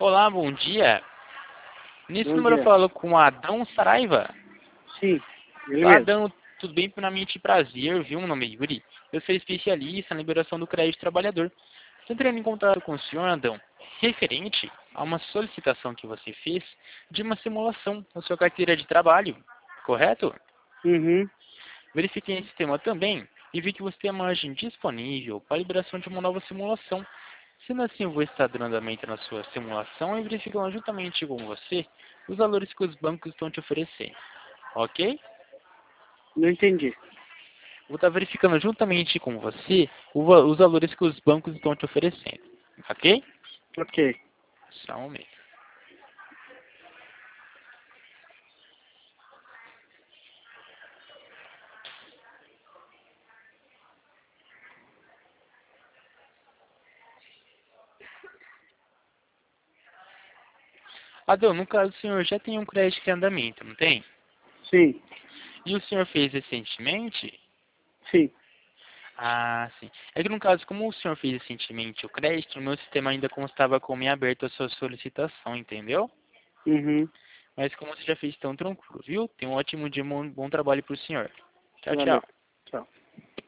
Olá, bom dia. Nesse Bom número eu dia. falo com Adão Saraiva. Sim, ele Olá, mesmo. Adão, tudo bem? Primeiramente, prazer, viu? Meu nome é Yuri. Eu sou especialista na liberação do crédito trabalhador. Estou entrando em contato com o senhor, Adão, referente a uma solicitação que você fez de uma simulação na sua carteira de trabalho, correto? Uhum. Verifiquei esse tema também e vi que você tem a margem disponível para a liberação de uma nova simulação. Sendo assim, eu vou estar dando andamento na sua simulação e verificando juntamente com você os valores que os bancos estão te oferecendo. Ok? Não entendi. Vou estar verificando juntamente com você os valores que os bancos estão te oferecendo. Ok? Ok. Só um momento. Adão, no caso, o senhor já tem um crédito em andamento, não tem? Sim, E o senhor fez recentemente? sim. Ah, sim. É que no caso, como o senhor fez recentemente o crédito, o meu sistema ainda constava como em aberto a sua solicitação, entendeu? Uhum. Mas como você já fez tão tranquilo, viu? Tenha um ótimo dia, bom trabalho pro senhor. Tchau, Valeu. tchau. Tchau.